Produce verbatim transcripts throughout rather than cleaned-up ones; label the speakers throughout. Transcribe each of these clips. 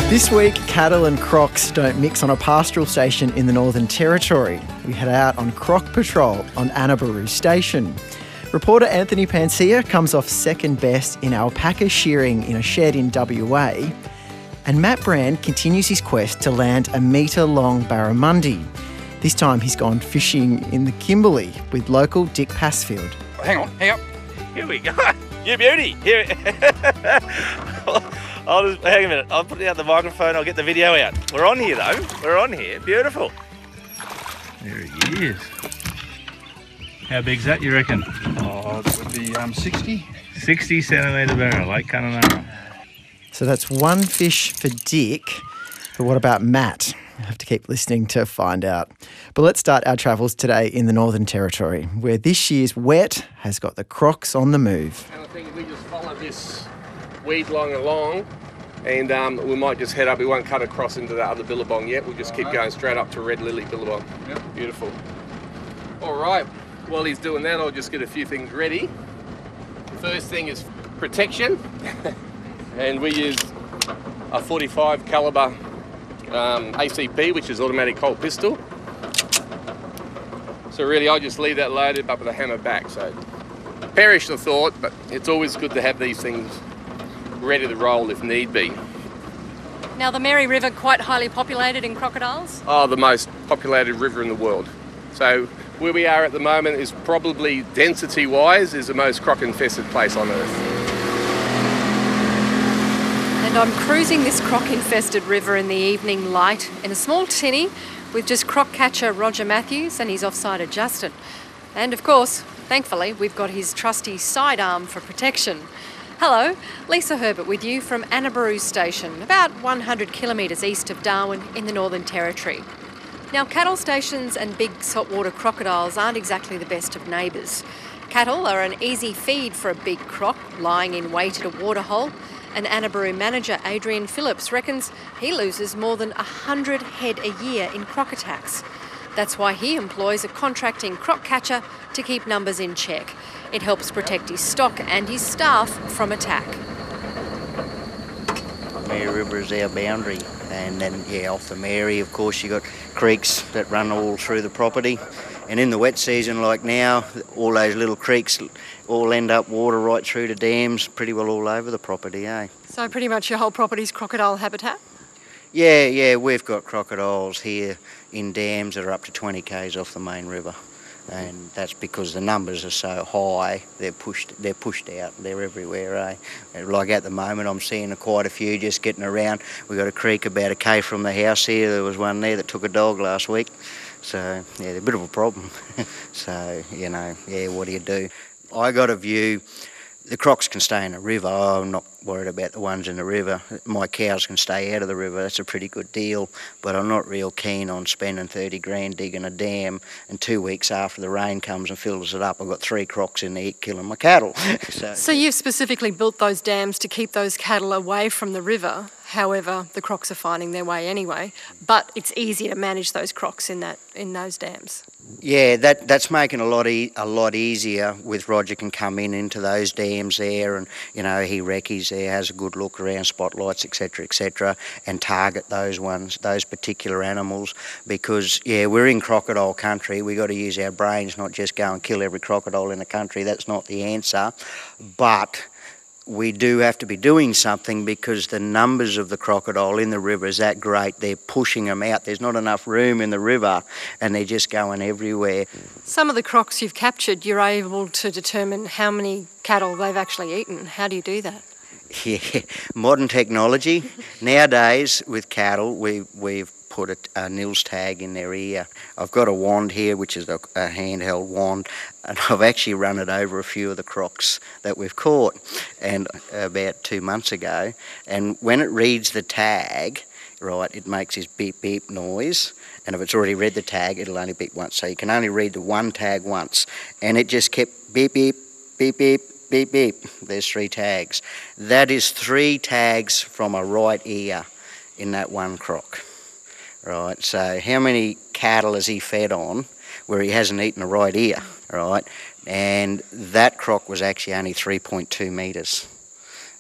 Speaker 1: This week, cattle and crocs don't mix on a pastoral station in the Northern Territory. We head out on croc patrol on Anabaru Station. Reporter Anthony Pancia comes off second best in alpaca shearing in a shed in W A. And Matt Brand continues his quest to land a metre-long barramundi. This time he's gone fishing in the Kimberley with local Dick Passfield.
Speaker 2: Hang on, hang on. Here we go. You beauty. Here. I'll just, hang a minute. I'll put out the microphone. I'll get the video out. We're on here though. We're on here. Beautiful.
Speaker 3: There he is. How big's that, you reckon?
Speaker 4: Oh, it would be um, sixty.
Speaker 3: sixty centimetre barra, Lake Kununurra.
Speaker 1: So that's one fish for Dick. But what about Matt? You'll have to keep listening to find out. But let's start our travels today in the Northern Territory, where this year's wet has got the crocs on the move.
Speaker 5: And I think we just follow this weed line along, and um, we might just head up. We won't cut across into that other billabong yet. We'll just keep going straight up to Red Lily Billabong. Yep. Beautiful. All right. While he's doing that, I'll just get a few things ready. The first thing is protection, and we use a forty-five caliber um, A C P, which is automatic Colt pistol. So really, I just leave that loaded, but with a hammer back. So perish the thought, but it's always good to have these things ready to roll if need be.
Speaker 6: Now, the Mary River, quite highly populated in crocodiles?
Speaker 5: Oh, the most populated river in the world. So where we are at the moment is probably, density-wise, is the most croc-infested place on Earth.
Speaker 6: And I'm cruising this croc-infested river in the evening light in a small tinny with just croc catcher Roger Matthews and his offsider Justin. And of course, thankfully, we've got his trusty sidearm for protection. Hello, Lisa Herbert with you from Anabaru Station, about one hundred kilometres east of Darwin in the Northern Territory. Now, cattle stations and big saltwater crocodiles aren't exactly the best of neighbours. Cattle are an easy feed for a big croc lying in wait at a waterhole, and Anabaru manager Adrian Phillips reckons he loses more than one hundred head a year in croc attacks. That's why he employs a contracting croc catcher to keep numbers in check. It helps protect his stock and his staff from attack.
Speaker 7: Mary River is our boundary, and then yeah, off the Mary, of course, you got creeks that run all through the property, and in the wet season like now, all those little creeks all end up water right through to dams, pretty well all over the property, eh?
Speaker 6: So pretty much your whole property's crocodile habitat?
Speaker 7: Yeah, yeah, we've got crocodiles here in dams that are up to twenty kays off the main river. And that's because the numbers are so high, they're pushed they're pushed out, they're everywhere, eh? Like at the moment, I'm seeing quite a few just getting around. We've got a creek about a k from the house here. There was one there that took a dog last week. So, yeah, they're a bit of a problem. So, you know, yeah, what do you do? I got a view, the crocs can stay in the river. I'm not worried about the ones in the river. My cows can stay out of the river. That's a pretty good deal. But I'm not real keen on spending thirty grand digging a dam, and two weeks after the rain comes and fills it up, I've got three crocs in there killing my cattle. so,
Speaker 6: so you've specifically built those dams to keep those cattle away from the river. However, the crocs are finding their way anyway. But it's easier to manage those crocs in that in those dams.
Speaker 7: Yeah, that that's making a lot e- a lot easier. With Roger can come in into those dams there, and you know he recce's there, has a good look around spotlights, et cetera, et cetera, and target those ones, those particular animals. Because yeah, we're in crocodile country. We got to use our brains, not just go and kill every crocodile in the country. That's not the answer, but we do have to be doing something because the numbers of the crocodile in the river is that great. They're pushing them out. There's not enough room in the river and they're just going everywhere.
Speaker 6: Some of the crocs you've captured, you're able to determine how many cattle they've actually eaten. How do you do that?
Speaker 7: Yeah, modern technology. Nowadays with cattle, we, we've put a, a nils tag in their ear. I've got a wand here, which is a, a handheld wand, and I've actually run it over a few of the crocs that we've caught and about two months ago. And when it reads the tag, right, it makes this beep beep noise. And if it's already read the tag, it'll only beep once. So you can only read the one tag once. And it just kept beep beep, beep beep, beep beep. There's three tags. That is three tags from a right ear in that one croc. Right, so how many cattle has he fed on where he hasn't eaten a right ear, right? And that croc was actually only three point two metres.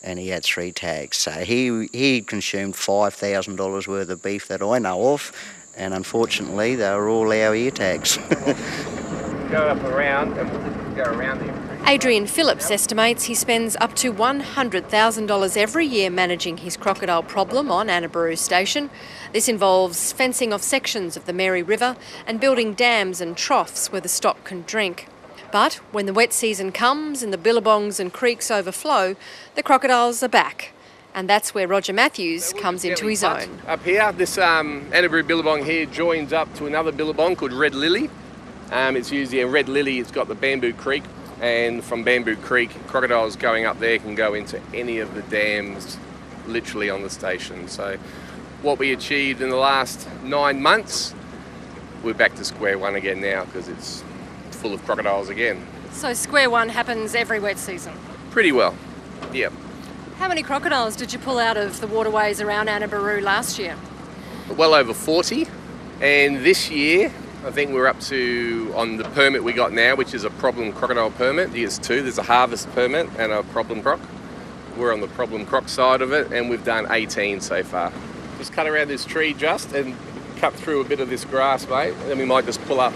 Speaker 7: and he had three tags. So he he consumed five thousand dollars worth of beef that I know of, and unfortunately they were all our ear tags.
Speaker 5: Go up around and we'll go around him.
Speaker 6: Adrian Phillips estimates he spends up to one hundred thousand dollars every year managing his crocodile problem on Annabaroo Station. This involves fencing off sections of the Mary River and building dams and troughs where the stock can drink. But when the wet season comes and the billabongs and creeks overflow, the crocodiles are back. And that's where Roger Matthews comes into his own.
Speaker 5: Up here, this um, Annabaroo billabong here joins up to another billabong called Red Lily. Um, it's usually a Red Lily, it's got the Bamboo Creek, and from Bamboo Creek, crocodiles going up there can go into any of the dams literally on the station. So what we achieved in the last nine months, we're back to square one again now because it's full of crocodiles again.
Speaker 6: So square one happens every wet season?
Speaker 5: Pretty well, yeah.
Speaker 6: How many crocodiles did you pull out of the waterways around Annabaroo last year?
Speaker 5: Well over forty, and this year I think we're up to, on the permit we got now, which is a problem crocodile permit, there's two, there's a harvest permit and a problem croc. We're on the problem croc side of it and we've done eighteen so far. Just cut around this tree just and cut through a bit of this grass, mate, and then we might just pull up.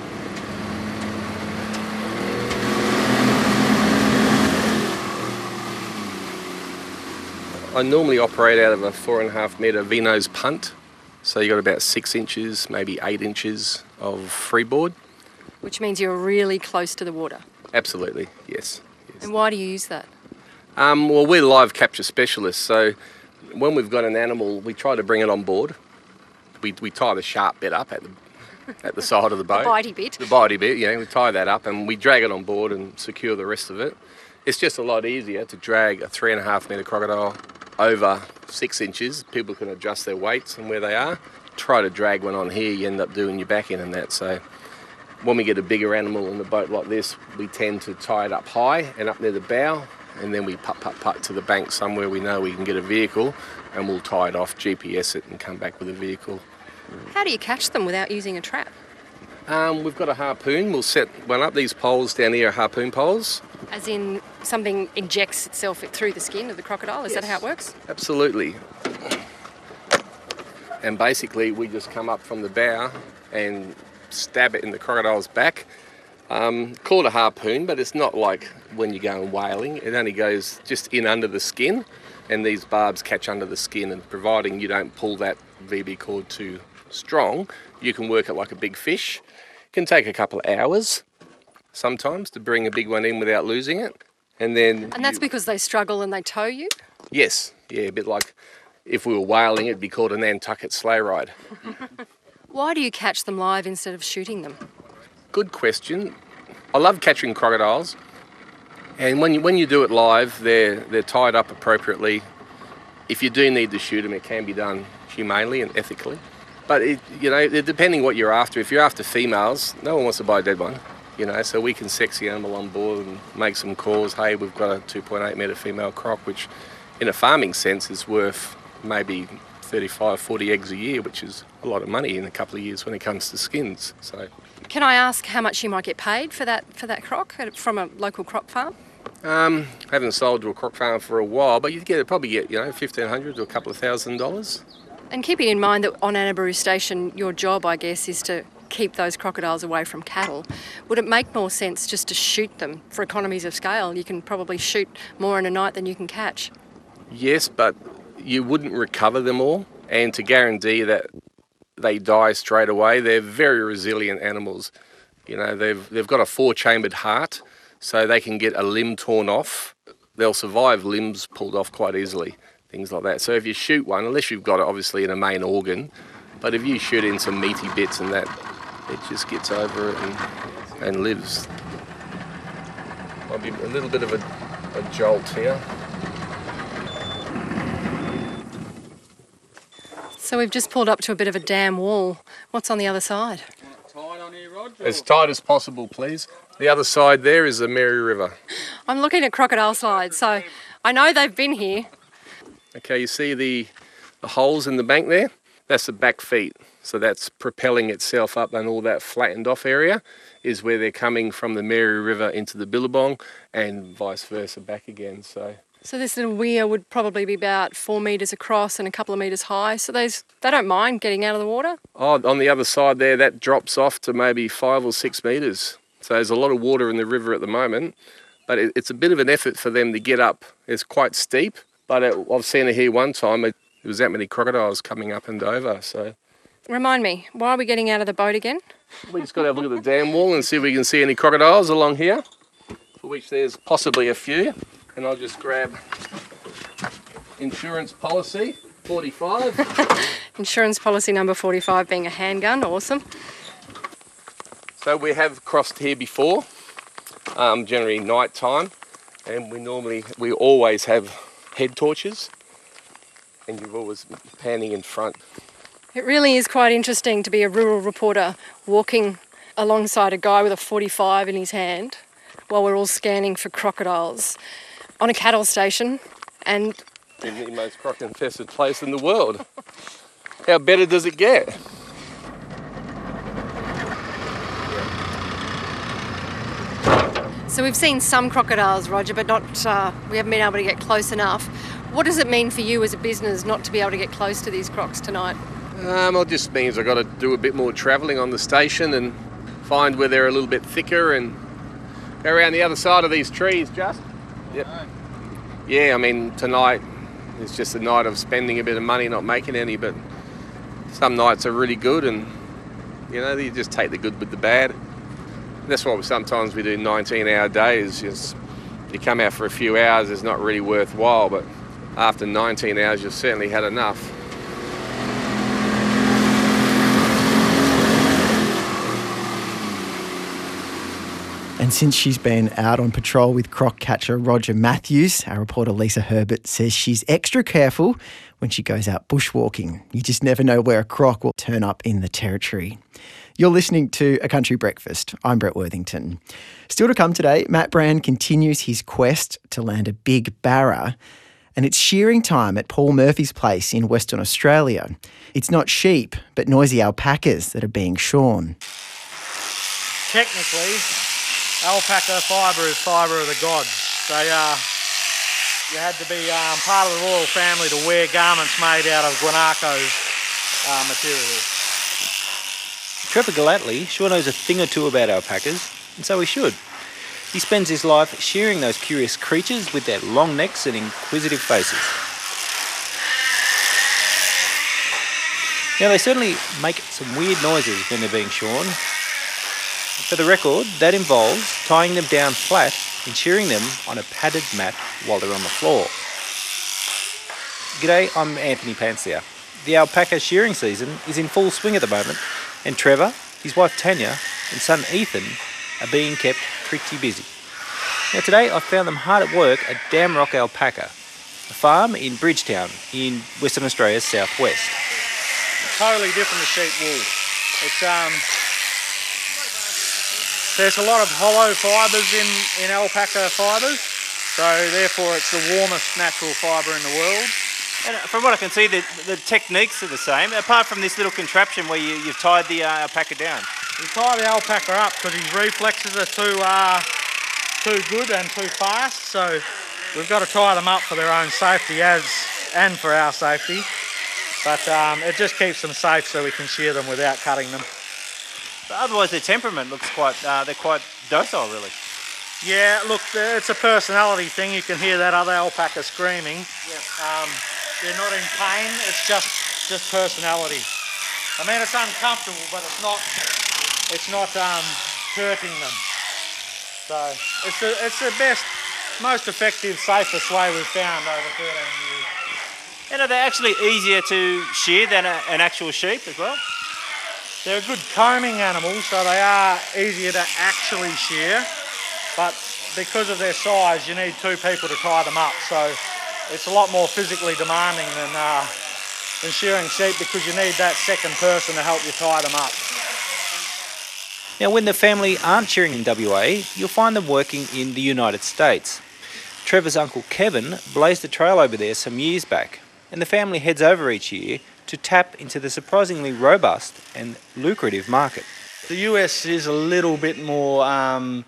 Speaker 5: I normally operate out of a four and a half metre V-nose punt. So you got about six inches, maybe eight inches of freeboard.
Speaker 6: Which means you're really close to the water.
Speaker 5: Absolutely, yes. yes.
Speaker 6: And why do you use that?
Speaker 5: Um, well, we're live capture specialists, so when we've got an animal, we try to bring it on board. We, we tie the sharp bit up at the, at the side of the boat.
Speaker 6: The bitey bit.
Speaker 5: The bitey bit, yeah, we tie that up and we drag it on board and secure the rest of it. It's just a lot easier to drag a three and a half metre crocodile over six inches. People can adjust their weights and where they are. Try to drag one on here, you end up doing your back end and that. So when we get a bigger animal in the boat like this, we tend to tie it up high and up near the bow, and then we putt, putt, putt to the bank somewhere we know we can get a vehicle, and we'll tie it off, G P S it and come back with a vehicle.
Speaker 6: How do you catch them without using a trap?
Speaker 5: Um, we've got a harpoon. We'll set one up. These poles down here are harpoon poles.
Speaker 6: As in something injects itself through the skin of the crocodile? Is
Speaker 5: Yes.
Speaker 6: that how it works?
Speaker 5: Absolutely. And basically we just come up from the bow and stab it in the crocodile's back. Um, called a harpoon, but it's not like when you're going whaling. It only goes just in under the skin, and these barbs catch under the skin, and providing you don't pull that V B cord too strong, you can work it like a big fish. It can take a couple of hours sometimes to bring a big one in without losing it. And then
Speaker 6: And that's
Speaker 5: you-
Speaker 6: because they struggle and they tow you?
Speaker 5: Yes, yeah, a bit like if we were whaling, it'd be called a Nantucket sleigh ride.
Speaker 6: Why do you catch them live instead of shooting them?
Speaker 5: Good question. I love catching crocodiles, and when you when you do it live, they're they're tied up appropriately. If you do need to shoot them, it can be done humanely and ethically. But it, you know, it, depending what you're after. If you're after females, no one wants to buy a dead one. You know, so we can sex the animal on board and make some calls. Hey, we've got a two point eight metre female croc, which in a farming sense is worth maybe thirty-five, forty eggs a year, which is a lot of money in a couple of years when it comes to skins. So,
Speaker 6: Can I ask how much you might get paid for that for that croc from a local croc farm?
Speaker 5: um, haven't sold to a croc farm for a while, but you'd get probably get you know fifteen hundred to a couple of thousand dollars.
Speaker 6: And keeping in mind that on Annabaroo Station, your job, I guess, is to keep those crocodiles away from cattle. Would it make more sense just to shoot them for economies of scale? You can probably shoot more in a night than you can catch.
Speaker 5: Yes, but you wouldn't recover them all, and to guarantee that they die straight away, they're very resilient animals. You know, they've they've got a four-chambered heart, so they can get a limb torn off. They'll survive limbs pulled off quite easily, things like that. So if you shoot one, unless you've got it obviously in a main organ, but if you shoot in some meaty bits and that, it just gets over it and, and lives. Might be a little bit of a, a jolt here.
Speaker 6: So we've just pulled up to a bit of a dam wall. What's on the other side?
Speaker 5: As tight as possible, please. The other side there is the Mary River.
Speaker 6: I'm looking at crocodile slides, so I know they've been here.
Speaker 5: Okay, you see the, the holes in the bank there? That's the back feet. So that's propelling itself up, and all that flattened off area is where they're coming from the Mary River into the Billabong and vice versa back again. So
Speaker 6: So this little weir would probably be about four metres across and a couple of metres high. So those, they don't mind getting out of the water?
Speaker 5: Oh, on the other side there, that drops off to maybe five or six metres. So there's a lot of water in the river at the moment, but it, it's a bit of an effort for them to get up. It's quite steep, but it, I've seen it here one time. It, there was that many crocodiles coming up and over. So
Speaker 6: Remind me, why are we getting out of the boat again?
Speaker 5: we just got to have a look at the dam wall and see if we can see any crocodiles along here, for which there's possibly a few. And I'll just grab insurance policy forty-five.
Speaker 6: Insurance policy number forty-five being a handgun, awesome.
Speaker 5: So we have crossed here before, um, generally night time, and we normally, we always have head torches, and you're always panning in front.
Speaker 6: It really is quite interesting to be a rural reporter walking alongside a guy with a forty-five in his hand while we're all scanning for crocodiles on a cattle station and
Speaker 5: In the most croc-infested place in the world. How better does it get?
Speaker 6: So we've seen some crocodiles, Roger, but not. Uh, we haven't been able to get close enough. What does it mean for you as a business not to be able to get close to these crocs tonight?
Speaker 5: Um, it just means I've got to do a bit more travelling on the station and find where they're a little bit thicker and go around the other side of these trees, just. Yep. Yeah, I mean, tonight is just a night of spending a bit of money, not making any, but some nights are really good and, you know, you just take the good with the bad. That's why sometimes we do nineteen hour days. Just, you come out for a few hours, it's not really worthwhile, but after nineteen hours, you've certainly had enough.
Speaker 1: And since she's been out on patrol with croc catcher Roger Matthews, our reporter Lisa Herbert says she's extra careful when she goes out bushwalking. You just never know where a croc will turn up in the territory. You're listening to A Country Breakfast. I'm Brett Worthington. Still to come today, Matt Brand continues his quest to land a big barra, and it's shearing time at Paul Murphy's place in Western Australia. It's not sheep, but noisy alpacas that are being shorn.
Speaker 3: Technically, alpaca fibre is fibre of the gods. They uh, you had to be um, part of the royal family to wear garments made out of guanaco's uh, material.
Speaker 8: Trevor Gallatley sure knows a thing or two about alpacas, and so he should. He spends his life shearing those curious creatures with their long necks and inquisitive faces. Now, they certainly make some weird noises when they're being shorn. For the record, that involves tying them down flat and shearing them on a padded mat while they're on the floor. G'day, I'm Anthony Pansier. The alpaca shearing season is in full swing at the moment, and Trevor, his wife Tanya, and son Ethan are being kept pretty busy. Now today I found them hard at work at Damrock Alpaca, a farm in Bridgetown in Western Australia's southwest.
Speaker 3: Totally different to sheep wool. It's um, there's a lot of hollow fibres in, in alpaca fibres, so therefore it's the warmest natural fibre in the world.
Speaker 8: And from what I can see, the, the techniques are the same, apart from this little contraption where you, you've tied the uh, alpaca down.
Speaker 3: You tie the alpaca up because his reflexes are too, uh, too good and too fast, so we've got to tie them up for their own safety as and for our safety. But um, it just keeps them safe so we can shear them without cutting them.
Speaker 8: But otherwise their temperament looks quite, uh, they're quite docile really.
Speaker 3: Yeah, look, it's a personality thing. You can hear that other alpaca screaming.
Speaker 8: Yep.
Speaker 3: Um, they're not in pain, it's just just personality. I mean, it's uncomfortable, but it's not it's not um, hurting them. So it's the it's the best, most effective, safest way we've found over thirteen years.
Speaker 8: And are they actually easier to shear than a, an actual sheep as well?
Speaker 3: They're a good combing animal, so they are easier to actually shear, but because of their size, you need two people to tie them up. So it's a lot more physically demanding than, uh, than shearing sheep because you need that second person to help you tie them up.
Speaker 8: Now, when the family aren't shearing in W A, you'll find them working in the United States. Trevor's uncle Kevin blazed a trail over there some years back, and the family heads over each year to tap into the surprisingly robust and lucrative market.
Speaker 4: The U S is a little bit more um,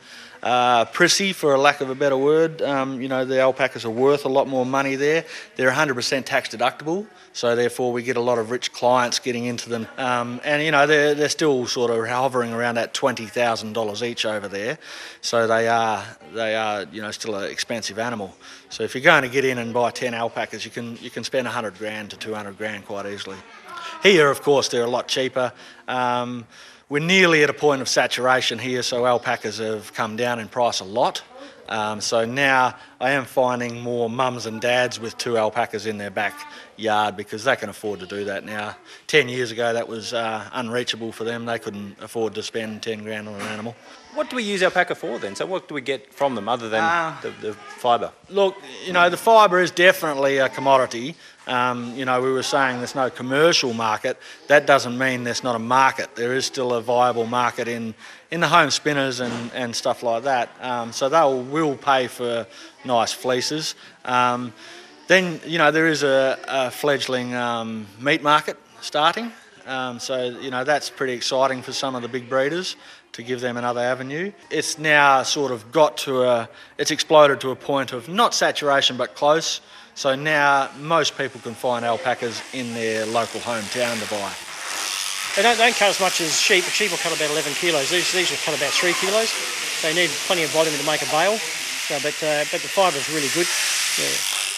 Speaker 4: uh, prissy, for a lack of a better word. Um, you know, the alpacas are worth a lot more money there. They're one hundred percent tax deductible, so therefore we get a lot of rich clients getting into them. Um, and, you know, they're, they're still sort of hovering around that twenty thousand dollars each over there. So they are, they are, you know, still an expensive animal. So if you're going to get in and buy ten alpacas, you can, you can spend one hundred grand to two hundred grand quite easily. Here, of course, they're a lot cheaper. Um, we're nearly at a point of saturation here, so alpacas have come down in price a lot. Um, so now I am finding more mums and dads with two alpacas in their backyard because they can afford to do that now. Ten years ago, that was uh, unreachable for them. They couldn't afford to spend ten grand on an animal.
Speaker 8: What do we use alpaca for then? So what do we get from them other than
Speaker 4: Uh,
Speaker 8: the, the fibre?
Speaker 4: Look, you know, the fibre is definitely a commodity. Um, you know, we were saying there's no commercial market. That doesn't mean there's not a market. There is still a viable market in, in the home spinners and, and stuff like that. Um, so they will pay for nice fleeces. Um, then, you know, there is a, a fledgling um, meat market starting. Um, so, you know, that's pretty exciting for some of the big breeders to give them another avenue. It's now sort of got to a, it's exploded to a point of not saturation but close. So now most people can find alpacas in their local hometown to buy.
Speaker 9: They don't, don't cut as much as sheep. Sheep will cut about eleven kilos. These, these will cut about three kilos. They need plenty of volume to make a bale. So, but, uh, but the fibre is really good. Yeah.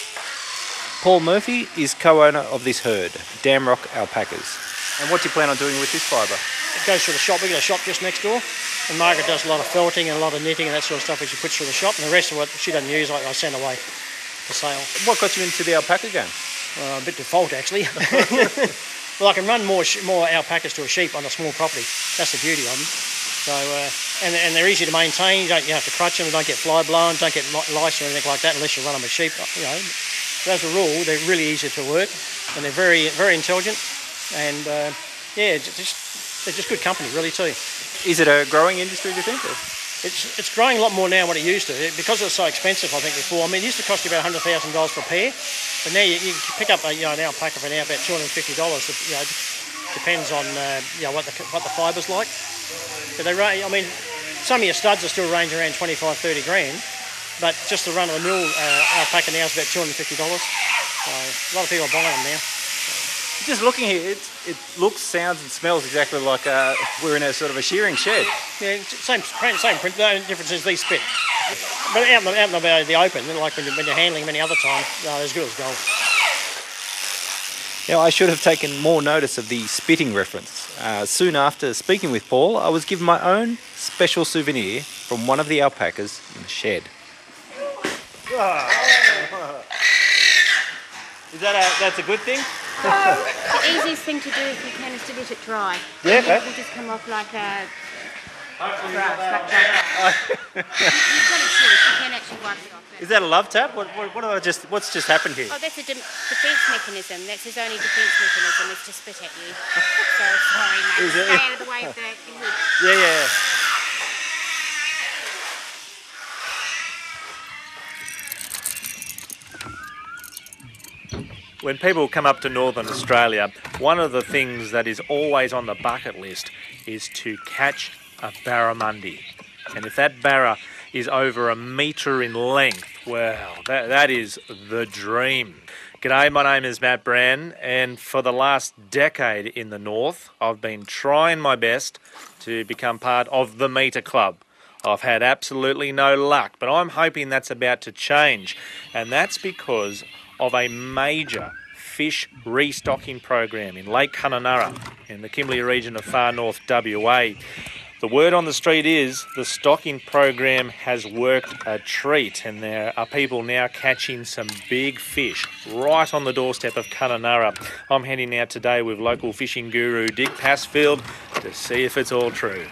Speaker 8: Paul Murphy is co-owner of this herd, Damrock Alpacas. And what do you plan on doing with this fibre?
Speaker 9: It goes through the shop. We've got a shop just next door. And Margaret does a lot of felting and a lot of knitting and that sort of stuff which she puts through the shop. And the rest of what she doesn't use, I, I send away for sale.
Speaker 8: What got you into the alpaca game?
Speaker 9: Uh, a bit default, actually. Well, I can run more sh more alpacas to a sheep on a small property. That's the beauty of them. So, uh, and, and they're easy to maintain. You don't you have to crutch them. You don't get fly blown. Don't get lice or anything like that unless you run them as sheep. You know, as a rule, they're really easy to work, and they're very very intelligent. And uh, yeah, just, they're just good company, really too.
Speaker 8: Is it a growing industry, do you think? Or?
Speaker 9: It's it's growing a lot more now than what it used to. Because it was so expensive, I think, before. I mean, it used to cost you about one hundred thousand dollars for a pair, but now you, you can pick up a, you know, an alpaca for now about two hundred fifty dollars. You know, depends on uh, you know, what the what the fibre's like. But they range, I mean, some of your studs are still range around twenty-five, thirty grand, but just the run-of-the-mill uh, alpaca now is about two hundred fifty dollars. So a lot of people are buying them now.
Speaker 8: Just looking here, it, it looks, sounds and smells exactly like uh, we're in a sort of a shearing shed.
Speaker 9: Yeah, same print, same print. The only difference is these spit. But out in the, out in the, the open, like when, you, when you're handling them any other time, no, they're as good as gold.
Speaker 8: Now, I should have taken more notice of the spitting reference. Uh, soon after speaking with Paul, I was given my own special souvenir from one of the alpacas in the shed. Is that a, that's a good thing?
Speaker 10: Oh, the easiest thing to do if you can is to let it dry.
Speaker 8: Yeah, okay.
Speaker 10: It will just come off like a grass, like grass. You've got it serious, you can actually wipe it off.
Speaker 8: Is that a love tap? What, what, what have I just, what's just happened here?
Speaker 10: Oh, that's a de defence mechanism. That's his only defence mechanism, is to spit at you. So sorry, mate.
Speaker 8: Is it?
Speaker 10: Stay out of the way of the, the wood.
Speaker 8: Yeah, yeah, yeah.
Speaker 11: When people come up to Northern Australia, one of the things that is always on the bucket list is to catch a barramundi. And if that barra is over a metre in length, well, that, that is the dream. G'day, my name is Matt Brand, and for the last decade in the north, I've been trying my best to become part of the Meter Club. I've had absolutely no luck, but I'm hoping that's about to change, and that's because of a major fish restocking program in Lake Kununurra in the Kimberley region of far north W A. The word on the street is the stocking program has worked a treat, and there are people now catching some big fish right on the doorstep of Kununurra. I'm heading out today with local fishing guru Dick Passfield to see if it's all true.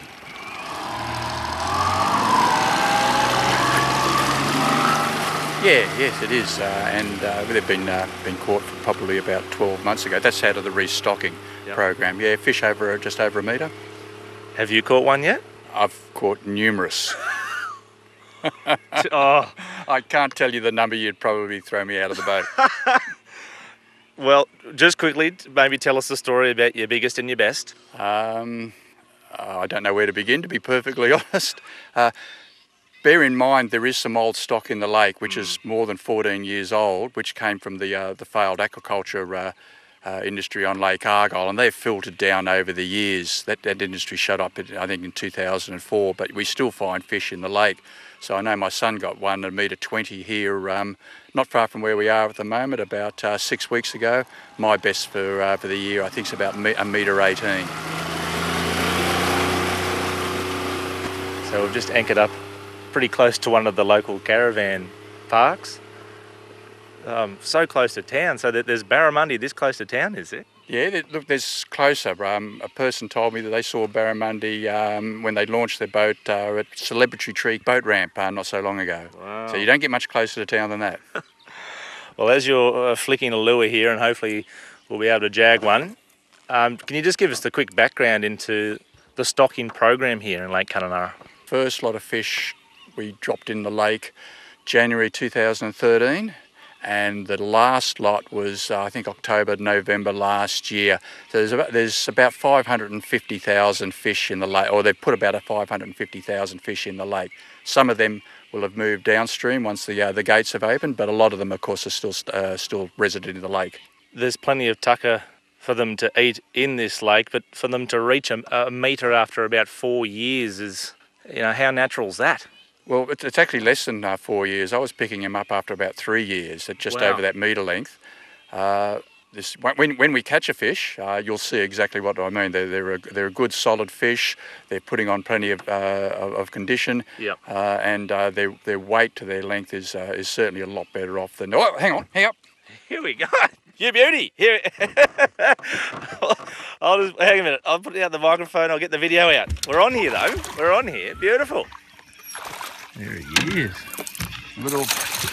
Speaker 12: Yeah, yes, it is, uh, and uh, they've been uh, been caught for probably about twelve months ago. That's out of the restocking yep. program. Yeah, fish over just over a metre.
Speaker 11: Have you caught one yet?
Speaker 12: I've caught numerous.
Speaker 11: Oh,
Speaker 12: I can't tell you the number. You'd probably throw me out of the boat.
Speaker 11: Well, just quickly, maybe tell us the story about your biggest and your best.
Speaker 12: Um, I don't know where to begin, to be perfectly honest. Uh, bear in mind there is some old stock in the lake, which is more than fourteen years old, which came from the uh, the failed aquaculture uh, uh, industry on Lake Argyle, and they've filtered down over the years. That, that industry shut up, in, I think, in two thousand four, but we still find fish in the lake. So I know my son got one at a metre twenty here, um, not far from where we are at the moment, about uh, six weeks ago. My best for uh, for the year, I think, is about a metre eighteen.
Speaker 11: So we've just anchored up pretty close to one of the local caravan parks. Um, so close to town, so that there's barramundi this close to town, is it?
Speaker 12: Yeah, there, look, there's closer. Um, a person told me that they saw barramundi um, when they launched their boat uh, at Celebrity Tree boat ramp uh, not so long ago.
Speaker 11: Wow.
Speaker 12: So you don't get much closer to town than that.
Speaker 11: Well, as you're uh, flicking a lure here, and hopefully we'll be able to jag one, um, can you just give us the quick background into the stocking program here in Lake Kununurra?
Speaker 12: First lot of fish we dropped in the lake January two thousand thirteen, and the last lot was uh, I think October, November last year. So there's about, there's about five hundred fifty thousand fish in the lake, or they've put about a five hundred fifty thousand fish in the lake. Some of them will have moved downstream once the uh, the gates have opened, but a lot of them, of course, are still uh, still resident in the lake.
Speaker 11: There's plenty of tucker for them to eat in this lake, but for them to reach a, a metre after about four years is, you know, how natural is that?
Speaker 12: Well, it's, it's actually less than uh, four years. I was picking him up after about three years, at just
Speaker 11: Wow.
Speaker 12: over that metre length. Uh, this, when, when we catch a fish, uh, you'll see exactly what I mean. They're, they're, a, they're a good solid fish. They're putting on plenty of, uh, of, of condition.
Speaker 11: Yep.
Speaker 12: Uh, and uh, their, their weight to their length is, uh, is certainly a lot better off than... Oh, hang on, hang up.
Speaker 11: Here we go. You beauty. Here. I'll just, hang a minute. I'll put out the microphone. I'll get the video out. We're on here, though. We're on here. Beautiful. There he is. Little.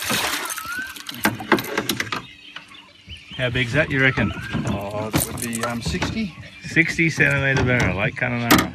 Speaker 11: How big's that, you reckon?
Speaker 12: Oh, it would be um, sixty.
Speaker 11: sixty centimetre barrel, Lake Kununurra.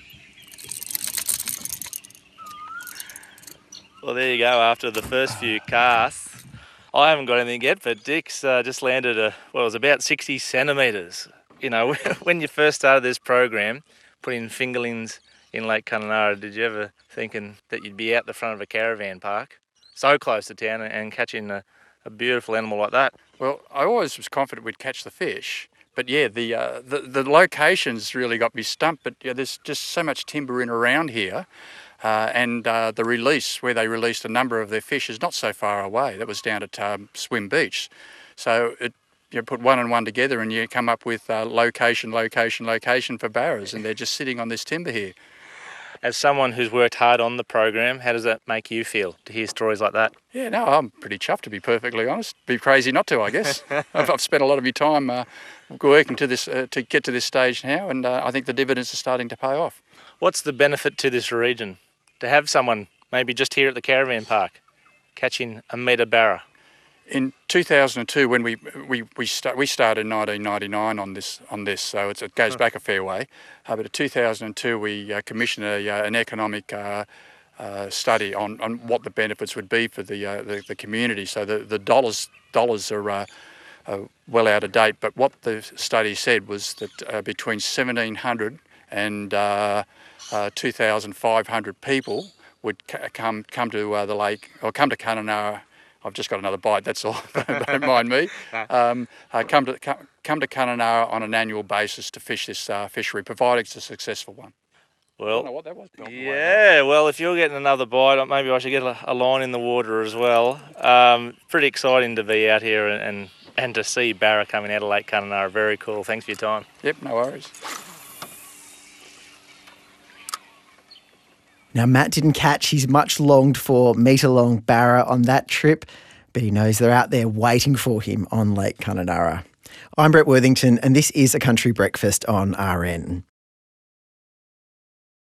Speaker 11: Well, there you go. After the first few casts, I haven't got anything yet, but Dick's uh, just landed a, well, it was about sixty centimetres. You know, when you first started this program, putting fingerlings in Lake Kununurra, did you ever thinking that you'd be out the front of a caravan park, so close to town, and catching a, a beautiful animal like that?
Speaker 12: Well, I always was confident we'd catch the fish, but yeah, the uh, the, the locations really got me stumped. But yeah, there's just so much timber in around here, uh, and uh, the release where they released a number of their fish is not so far away. That was down at um, Swim Beach, so it. You put one and one together, and you come up with uh, location, location, location for barras, and they're just sitting on this timber here.
Speaker 11: As someone who's worked hard on the program, how does that make you feel to hear stories like that?
Speaker 12: Yeah, no, I'm pretty chuffed, to be perfectly honest. Be crazy not to, I guess. I've, I've spent a lot of your time uh, working to this uh, to get to this stage now, and uh, I think the dividends are starting to pay off.
Speaker 11: What's the benefit to this region to have someone maybe just here at the caravan park catching a metre barra?
Speaker 12: In two thousand two, when we we we, start, we started in nineteen ninety-nine on this on this, so it's, it goes
Speaker 11: Huh.
Speaker 12: back a fair way. Uh, but in two thousand two, we uh, commissioned a, uh, an economic uh, uh, study on, on what the benefits would be for the uh, the, the community. So the the dollars dollars are uh, uh, well out of date. But what the study said was that uh, between seventeen hundred and uh, uh, two thousand five hundred people would c come come to uh, the lake or come to Kununurra. I've just got another bite, that's all, don't mind me. Um, uh, come to come, come to Kununurra on an annual basis to fish this uh, fishery, providing it's a successful one.
Speaker 11: Well,
Speaker 12: I don't know what that was.
Speaker 11: yeah, well, if you're getting another bite, maybe I should get a, a line in the water as well. Um, pretty exciting to be out here and, and, and to see barra coming out of Lake Kununurra. Very cool. Thanks for your time.
Speaker 12: Yep, no worries.
Speaker 1: Now, Matt didn't catch his much longed for metre long barra on that trip, but he knows they're out there waiting for him on Lake Kununurra. I'm Brett Worthington, and this is A Country Breakfast on R N.